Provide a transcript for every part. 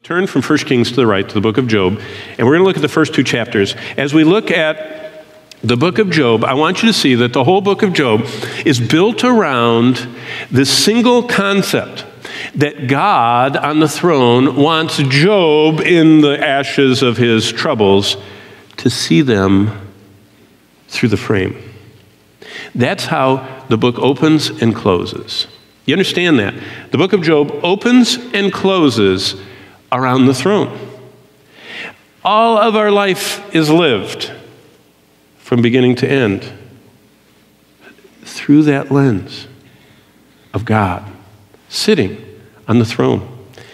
Turn from 1 Kings to the right to the book of Job, and we're going to look at the first two chapters. As we look at the book of Job, I want you to see that the whole book of Job is built around this single concept that God on the throne wants Job in the ashes of his troubles to see them through the frame. That's how the book opens and closes. You understand that? The book of Job opens and closes around the throne. All of our life is lived from beginning to end through that lens of God sitting on the throne.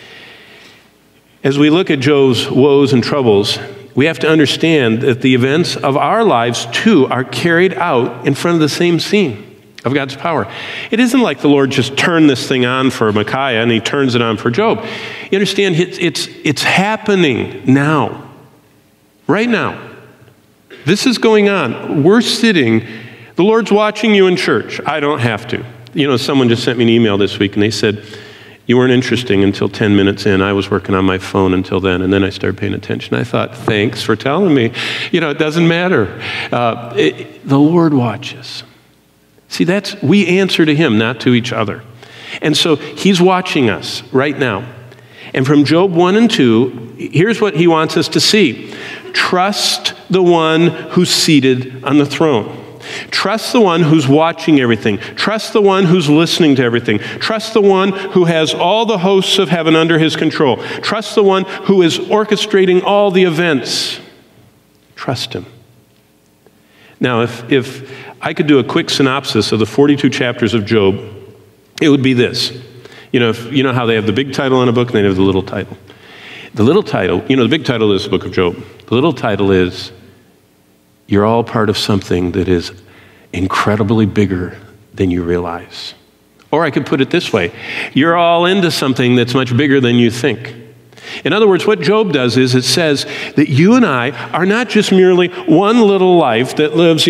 As we look at Job's woes and troubles, we have to understand that the events of our lives too are carried out in front of the same scene of God's power. It isn't like the Lord just turned this thing on for Micaiah and he turns it on for Job. You understand, it's happening now. Right now. This is going on. We're sitting, the Lord's watching you in church. I don't have to. You know, someone just sent me an email this week and they said, you weren't interesting until 10 minutes in. I was working on my phone until then, and then I started paying attention. I thought, thanks for telling me. You know, it doesn't matter. The Lord watches. See, we answer to him, not to each other. And so he's watching us right now. And from Job 1 and 2, here's what he wants us to see. Trust the one who's seated on the throne. Trust the one who's watching everything. Trust the one who's listening to everything. Trust the one who has all the hosts of heaven under his control. Trust the one who is orchestrating all the events. Trust him. Now, if I could do a quick synopsis of the 42 chapters of Job, it would be this. You know how they have the big title on a book and they have the little title. The little title, the big title is the book of Job. The little title is, you're all part of something that is incredibly bigger than you realize. Or I could put it this way, you're all into something that's much bigger than you think. In other words, what Job does is it says that you and I are not just merely one little life that lives,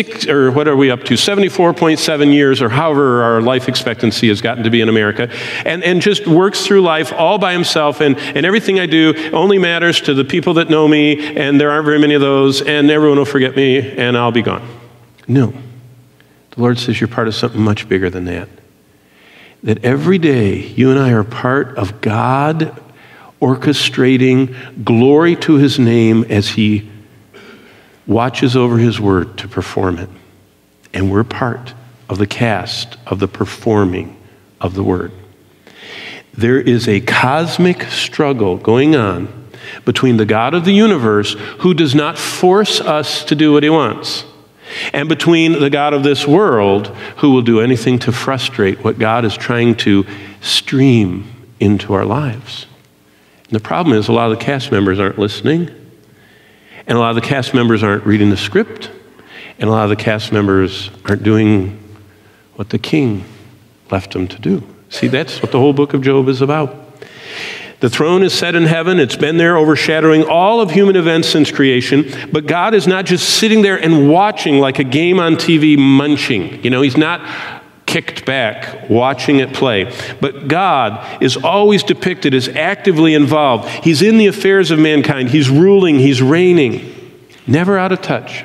74.7 years or however our life expectancy has gotten to be in America, and just works through life all by himself, and everything I do only matters to the people that know me, and there aren't very many of those, and everyone will forget me, and I'll be gone. No. The Lord says you're part of something much bigger than that. That every day you and I are part of God orchestrating glory to his name as he watches over his word to perform it. And we're part of the cast of the performing of the word. There is a cosmic struggle going on between the God of the universe, who does not force us to do what he wants, and between the God of this world, who will do anything to frustrate what God is trying to stream into our lives. And the problem is a lot of the cast members aren't listening, and a lot of the cast members aren't reading the script, and a lot of the cast members aren't doing what the king left them to do. See, that's what the whole book of Job is about. The throne is set in heaven. It's been there overshadowing all of human events since creation, but God is not just sitting there and watching like a game on TV munching. He's not kicked back, watching it play. But God is always depicted as actively involved. He's in the affairs of mankind. He's ruling, he's reigning. Never out of touch.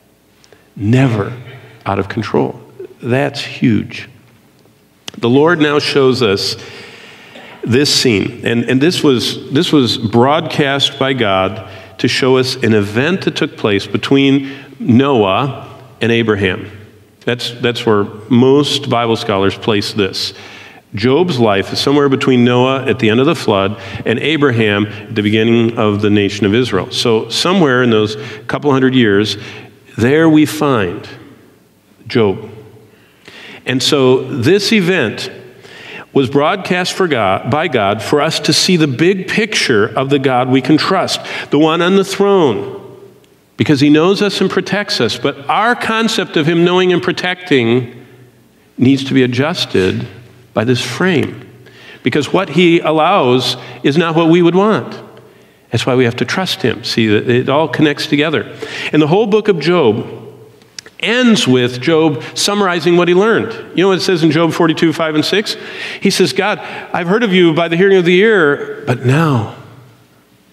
Never out of control. That's huge. The Lord now shows us this scene. And this was broadcast by God to show us an event that took place between Noah and Abraham. That's where most Bible scholars place this. Job's life is somewhere between Noah at the end of the flood and Abraham at the beginning of the nation of Israel. So somewhere in those couple hundred years, there we find Job. And so this event was broadcast by God for us to see the big picture of the God we can trust, the one on the throne, because he knows us and protects us. But our concept of him knowing and protecting needs to be adjusted by this frame, because what he allows is not what we would want. That's why we have to trust him. See, it all connects together. And the whole book of Job ends with Job summarizing what he learned. You know what it says in Job 42, 5 and 6? He says, God, I've heard of you by the hearing of the ear, but now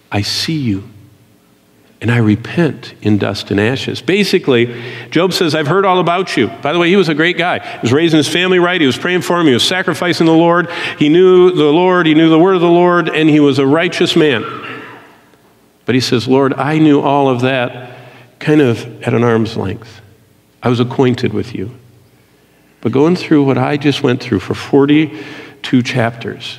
I see you, and I repent in dust and ashes. Basically, Job says, I've heard all about you. By the way, he was a great guy. He was raising his family right. He was praying for him. He was sacrificing the Lord. He knew the Lord. He knew the word of the Lord, and he was a righteous man. But he says, Lord, I knew all of that kind of at an arm's length. I was acquainted with you. But going through what I just went through for 42 chapters,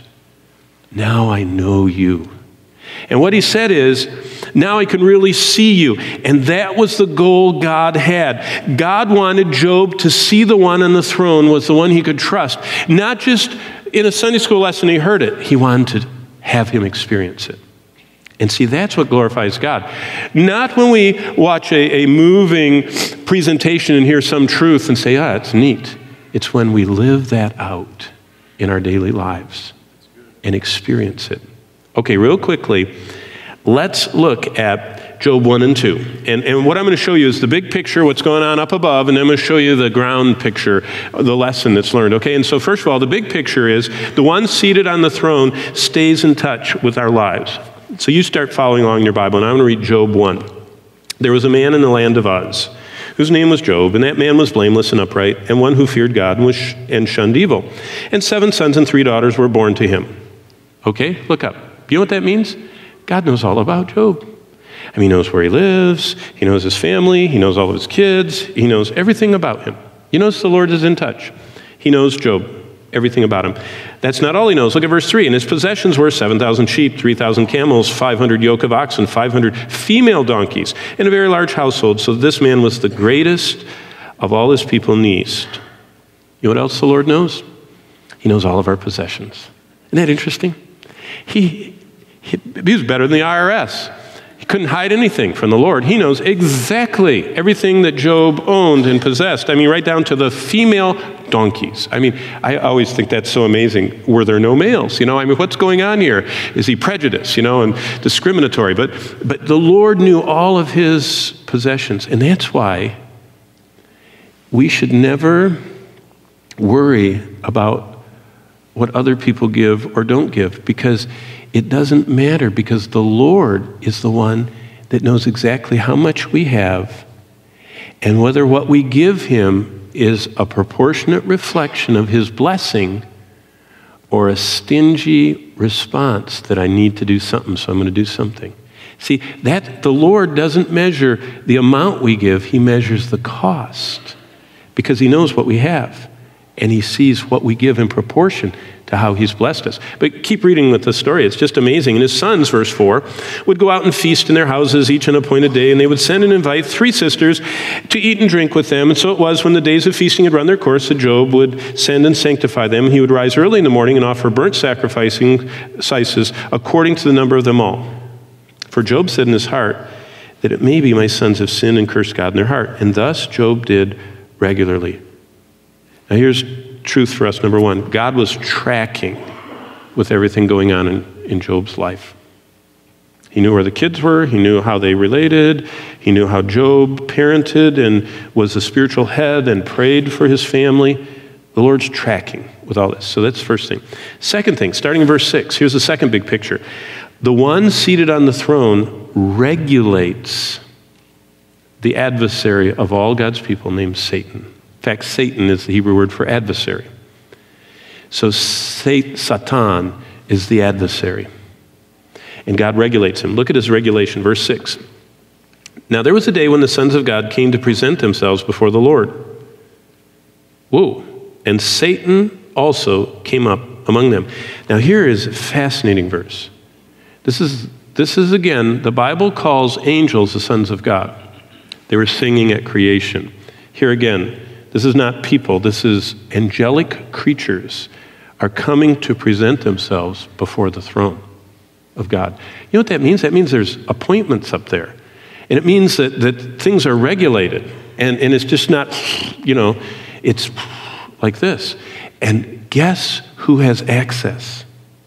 now I know you. And what he said is, now I can really see you. And that was the goal God had. God wanted Job to see the one on the throne was the one he could trust. Not just in a Sunday school lesson he heard it. He wanted to have him experience it. And see, that's what glorifies God. Not when we watch a moving presentation and hear some truth and say, it's neat. It's when we live that out in our daily lives and experience it. Okay, real quickly, let's look at Job 1 and 2. And what I'm going to show you is the big picture, what's going on up above, and then I'm going to show you the ground picture, the lesson that's learned. Okay, and so first of all, the big picture is the one seated on the throne stays in touch with our lives. So you start following along in your Bible, and I'm going to read Job 1. There was a man in the land of Uz, whose name was Job, and that man was blameless and upright, and one who feared God and shunned evil. And 7 sons and 3 daughters were born to him. Okay, look up. You know what that means? God knows all about Job. I mean, he knows where he lives, he knows his family, he knows all of his kids, he knows everything about him. You notice the Lord is in touch. He knows Job, everything about him. That's not all he knows. Look at verse 3. And his possessions were 7,000 sheep, 3,000 camels, 500 yoke of oxen, 500 female donkeys, and a very large household. So this man was the greatest of all his people in the east. You know what else the Lord knows? He knows all of our possessions. Isn't that interesting? He was better than the IRS. He couldn't hide anything from the Lord. He knows exactly everything that Job owned and possessed. I mean, right down to the female donkeys. I mean, I always think that's so amazing. Were there no males? I mean, what's going on here? Is he prejudiced, and discriminatory? But the Lord knew all of his possessions. And that's why we should never worry about what other people give or don't give, because it doesn't matter, because the Lord is the one that knows exactly how much we have and whether what we give him is a proportionate reflection of his blessing or a stingy response that I need to do something, so I'm going to do something. See, that the Lord doesn't measure the amount we give, he measures the cost, because he knows what we have. And he sees what we give in proportion to how he's blessed us. But keep reading with the story. It's just amazing. And his sons, verse 4, would go out and feast in their houses each an appointed day, and they would send and invite 3 sisters to eat and drink with them. And so it was, when the days of feasting had run their course, that Job would send and sanctify them. He would rise early in the morning and offer burnt sacrifices according to the number of them all. For Job said in his heart that it may be my sons have sinned and cursed God in their heart. And thus Job did regularly. Now here's truth for us, number 1. God was tracking with everything going on in Job's life. He knew where the kids were. He knew how they related. He knew how Job parented and was the spiritual head and prayed for his family. The Lord's tracking with all this. So that's the first thing. Second thing, starting in verse 6, here's the second big picture. The one seated on the throne regulates the adversary of all God's people named Satan. In fact, Satan is the Hebrew word for adversary. So Satan is the adversary. And God regulates him. Look at his regulation, verse 6. Now there was a day when the sons of God came to present themselves before the Lord. Whoa. And Satan also came up among them. Now here is a fascinating verse. This is again, the Bible calls angels the sons of God. They were singing at creation. Here again, this is not people, this is angelic creatures are coming to present themselves before the throne of God. You know what that means? That means there's appointments up there. And it means that things are regulated. And it's just not, it's like this. And guess who has access?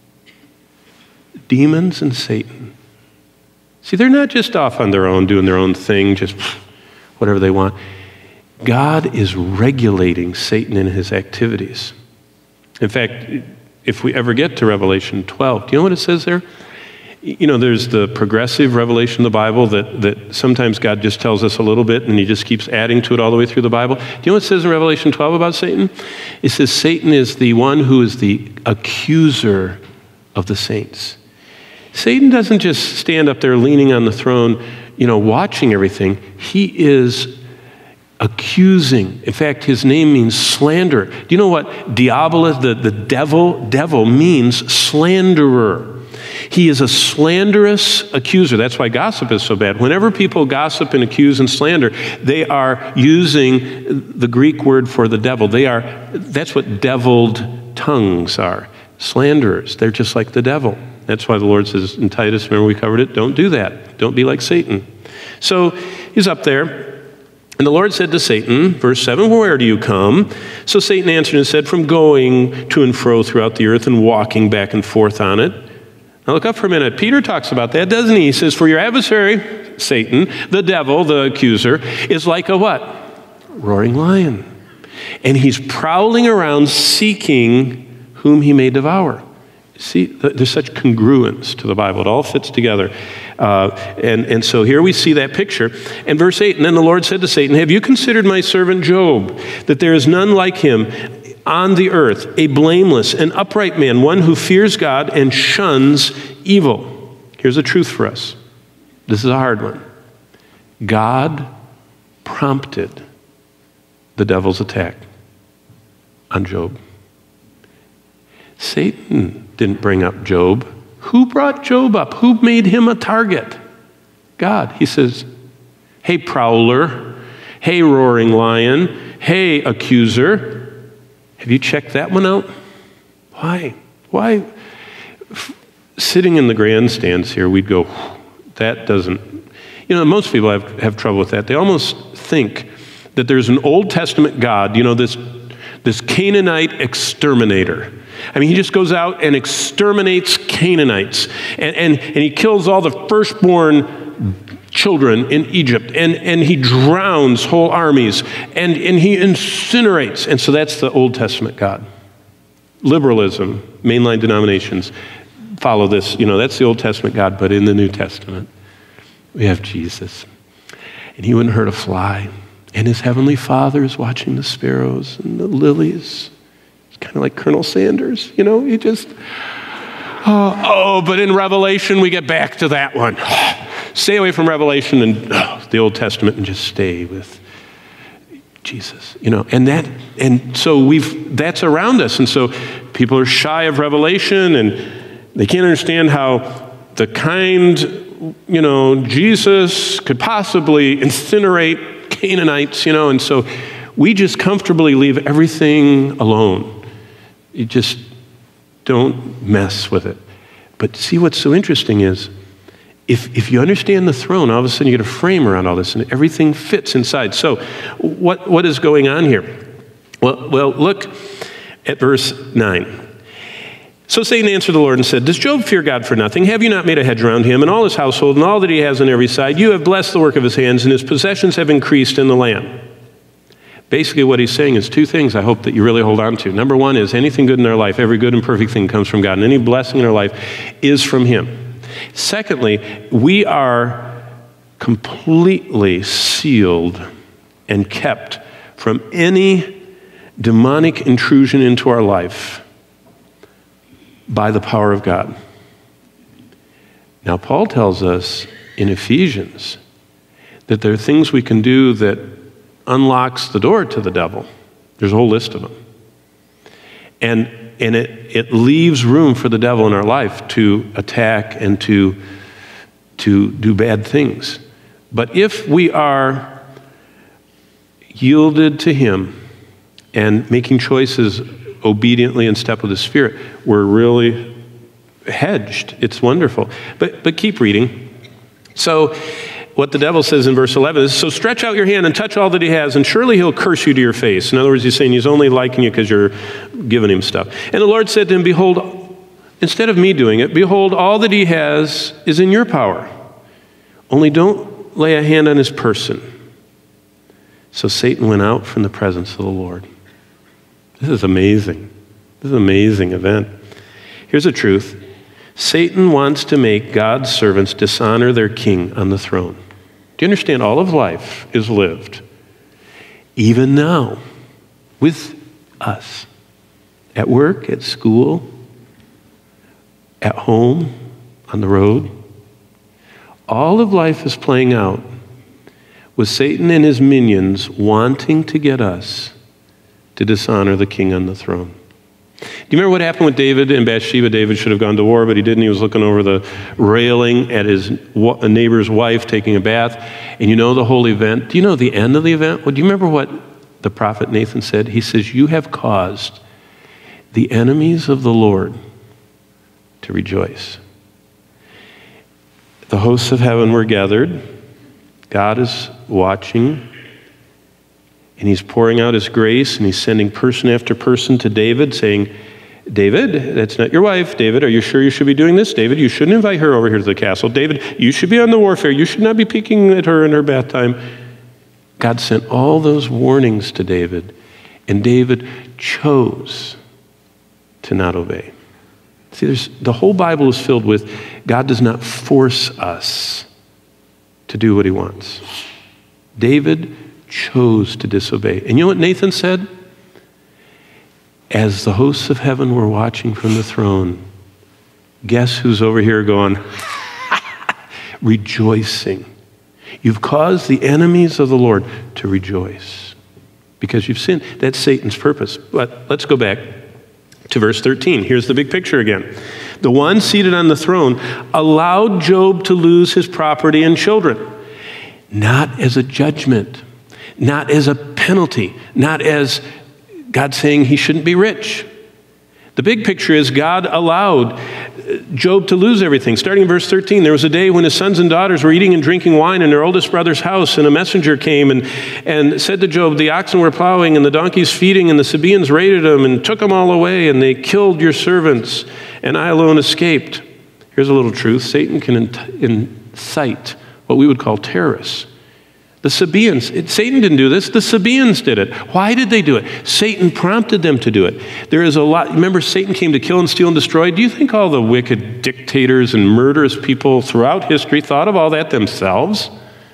Demons and Satan. See, they're not just off on their own, doing their own thing, just whatever they want. God is regulating Satan in his activities. In fact, if we ever get to Revelation 12, do you know what it says there? You know, there's the progressive revelation of the Bible that sometimes God just tells us a little bit and he just keeps adding to it all the way through the Bible. Do you know what it says in Revelation 12 about Satan? It says Satan is the one who is the accuser of the saints. Satan doesn't just stand up there leaning on the throne, you know, watching everything. He is accusing. In fact, his name means slander. Do you know what diabolus, the devil means slanderer? He is a slanderous accuser. That's why gossip is so bad. Whenever people gossip and accuse and slander, they are using the Greek word for the devil. That's what deviled tongues are. Slanderers. They're just like the devil. That's why the Lord says in Titus, remember we covered it, don't do that. Don't be like Satan. So he's up there. And the Lord said to Satan, verse 7, where do you come? So Satan answered and said, from going to and fro throughout the earth and walking back and forth on it. Now look up for a minute. Peter talks about that, doesn't he? He says, for your adversary, Satan, the devil, the accuser, is like a what? Roaring lion. And he's prowling around seeking whom he may devour. See, there's such congruence to the Bible. It all fits together. And so here we see that picture. And verse 8, and then the Lord said to Satan, have you considered my servant Job, that there is none like him on the earth, a blameless and upright man, one who fears God and shuns evil? Here's the truth for us. This is a hard one. God prompted the devil's attack on Job. Satan didn't bring up Job. Who brought Job up? Who made him a target? God. He says, hey, prowler. Hey, roaring lion. Hey, accuser. Have you checked that one out? Why? Why? Sitting in the grandstands here, we'd go, that doesn't... You know, most people have trouble with that. They almost think that there's an Old Testament God, you know, this Canaanite exterminator. I mean, he just goes out and exterminates Canaanites. And he kills all the firstborn children in Egypt. And he drowns whole armies. And he incinerates. And so that's the Old Testament God. Liberalism, mainline denominations follow this. You know, that's the Old Testament God. But in the New Testament, we have Jesus. And he wouldn't hurt a fly. And his heavenly Father is watching the sparrows and the lilies. Kind of like Colonel Sanders, you know, he just, but in Revelation, we get back to that one. Stay away from Revelation and the Old Testament and just stay with Jesus, you know, and so that's around us. And so people are shy of Revelation and they can't understand how the kind, you know, Jesus could possibly incinerate Canaanites, you know, and so we just comfortably leave everything alone. You just don't mess with it. But see, what's so interesting is if you understand the throne, all of a sudden you get a frame around all this and everything fits inside. So what is going on here? Well, look at verse 9. So Satan answered the Lord and said, does Job fear God for nothing? Have you not made a hedge around him and all his household and all that he has on every side? You have blessed the work of his hands and his possessions have increased in the land. Basically, what he's saying is two things I hope that you really hold on to. Number one is anything good in our life, every good and perfect thing comes from God, and any blessing in our life is from him. Secondly, we are completely sealed and kept from any demonic intrusion into our life by the power of God. Now, Paul tells us in Ephesians that there are things we can do that unlocks the door to the devil. There's a whole list of them. And it leaves room for the devil in our life to attack and to do bad things. But if we are yielded to him and making choices obediently in step with the Spirit, we're really hedged. It's wonderful. But keep reading. So what the devil says in verse 11 is, so stretch out your hand and touch all that he has, and surely he'll curse you to your face. In other words, he's saying he's only liking you because you're giving him stuff. And the Lord said to him, behold, instead of me doing it, behold, all that he has is in your power. Only don't lay a hand on his person. So Satan went out from the presence of the Lord. This is amazing. This is an amazing event. Here's the truth. Satan wants to make God's servants dishonor their king on the throne. Do you understand? All of life is lived, even now, with us. At work, at school, at home, on the road. All of life is playing out with Satan and his minions wanting to get us to dishonor the king on the throne. Do you remember what happened with David and Bathsheba? David should have gone to war, but he didn't. He was looking over the railing at his neighbor's wife taking a bath. And you know the whole event? Do you know the end of the event? Well, do you remember what the prophet Nathan said? He says, you have caused the enemies of the Lord to rejoice. The hosts of heaven were gathered. God is watching. And he's pouring out his grace, and he's sending person after person to David, saying, David, that's not your wife. David, are you sure you should be doing this? David, you shouldn't invite her over here to the castle. David, you should be on the warfare. You should not be peeking at her in her bath time. God sent all those warnings to David, and David chose to not obey. See, the whole Bible is filled with God does not force us to do what he wants. David chose to disobey. And you know what Nathan said? As the hosts of heaven were watching from the throne, guess who's over here going, rejoicing. You've caused the enemies of the Lord to rejoice because you've sinned. That's Satan's purpose. But let's go back to verse 13. Here's the big picture again. The one seated on the throne allowed Job to lose his property and children, not as a judgment, not as a penalty, not as God saying he shouldn't be rich. The big picture is God allowed Job to lose everything. Starting in verse 13, there was a day when his sons and daughters were eating and drinking wine in their oldest brother's house, and a messenger came and said to Job, the oxen were plowing and the donkeys feeding, and the Sabaeans raided them and took them all away, and they killed your servants, and I alone escaped. Here's a little truth. Satan can incite what we would call terrorists. The Sabaeans, Satan didn't do this, the Sabaeans did it. Why did they do it? Satan prompted them to do it. There is a lot, remember Satan came to kill and steal and destroy. Do you think all the wicked dictators and murderous people throughout history thought of all that themselves?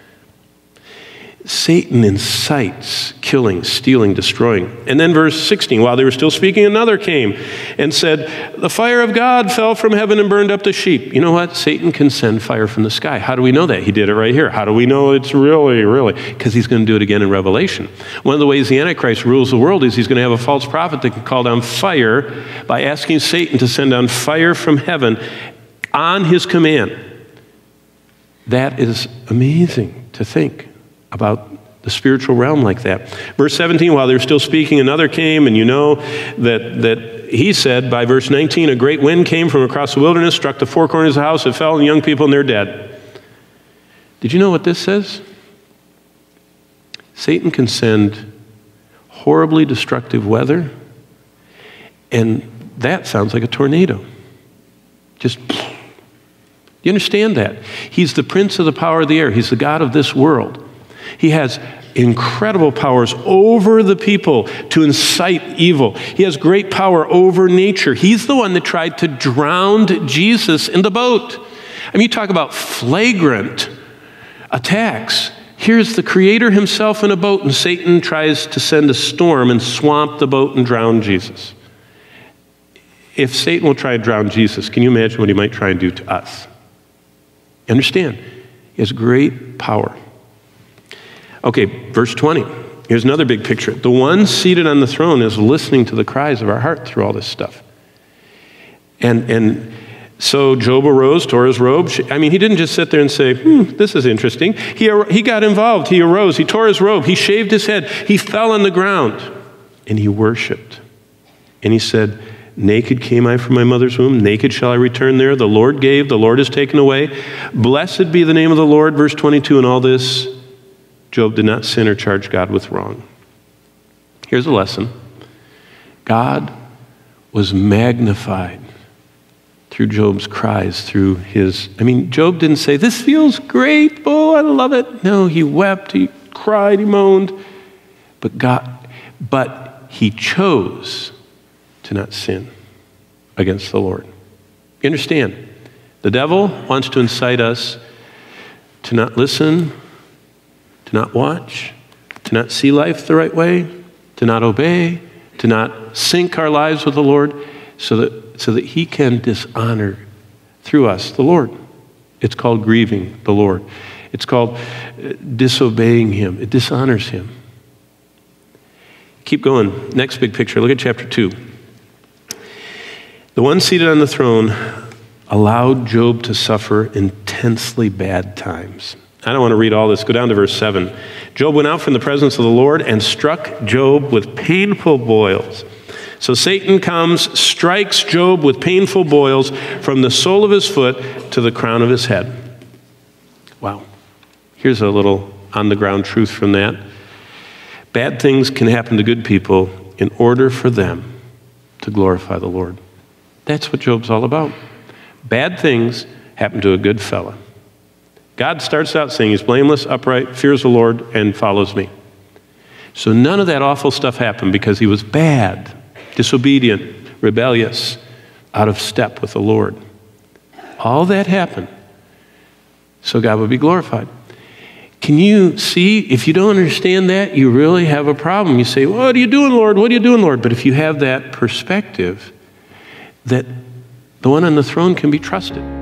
Satan incites killing, stealing, destroying. And then verse 16, while they were still speaking, another came and said, the fire of God fell from heaven and burned up the sheep. You know what? Satan can send fire from the sky. How do we know that? He did it right here. How do we know it's really? Because he's going to do it again in Revelation. One of the ways the Antichrist rules the world is he's going to have a false prophet that can call down fire by asking Satan to send down fire from heaven on his command. That is amazing to think about the spiritual realm like that. Verse 17, while they were still speaking, another came, and you know that he said, by verse 19, a great wind came from across the wilderness, struck the four corners of the house, it fell on the young people, and they're dead. Did you know what this says? Satan can send horribly destructive weather, and that sounds like a tornado. Just, you understand that? He's the prince of the power of the air. He's the God of this world. He has incredible powers over the people to incite evil. He has great power over nature. He's the one that tried to drown Jesus in the boat. I mean, you talk about flagrant attacks. Here's the Creator himself in a boat, and Satan tries to send a storm and swamp the boat and drown Jesus. If Satan will try to drown Jesus, can you imagine what he might try and do to us? You understand? He has great power. Okay, verse 20. Here's another big picture. The one seated on the throne is listening to the cries of our heart through all this stuff. And so Job arose, tore his robe. I mean, he didn't just sit there and say, this is interesting. He got involved. He arose. He tore his robe. He shaved his head. He fell on the ground. And he worshiped. And he said, naked came I from my mother's womb. Naked shall I return there. The Lord gave. The Lord has taken away. Blessed be the name of the Lord. Verse 22, and all this, Job did not sin or charge God with wrong. Here's a lesson. God was magnified through Job's cries, through his, Job didn't say, this feels great, oh, I love it. No, he wept, he cried, he moaned. But he chose to not sin against the Lord. You understand? The devil wants to incite us to not listen, to not watch, to not see life the right way, to not obey, to not sync our lives with the Lord, so that he can dishonor through us the Lord. It's called grieving the Lord. It's called disobeying him. It dishonors him. Keep going. Next big picture. Look at chapter 2. The one seated on the throne allowed Job to suffer intensely bad times. I don't want to read all this. Go down to verse 7. Job went out from the presence of the Lord and struck Job with painful boils. So Satan comes, strikes Job with painful boils from the sole of his foot to the crown of his head. Wow. Here's a little on-the-ground truth from that. Bad things can happen to good people in order for them to glorify the Lord. That's what Job's all about. Bad things happen to a good fella. God starts out saying he's blameless, upright, fears the Lord, and follows me. So none of that awful stuff happened because he was bad, disobedient, rebellious, out of step with the Lord. All that happened so God would be glorified. Can you see, if you don't understand that, you really have a problem. You say, what are you doing, Lord? What are you doing, Lord? But if you have that perspective, that the one on the throne can be trusted.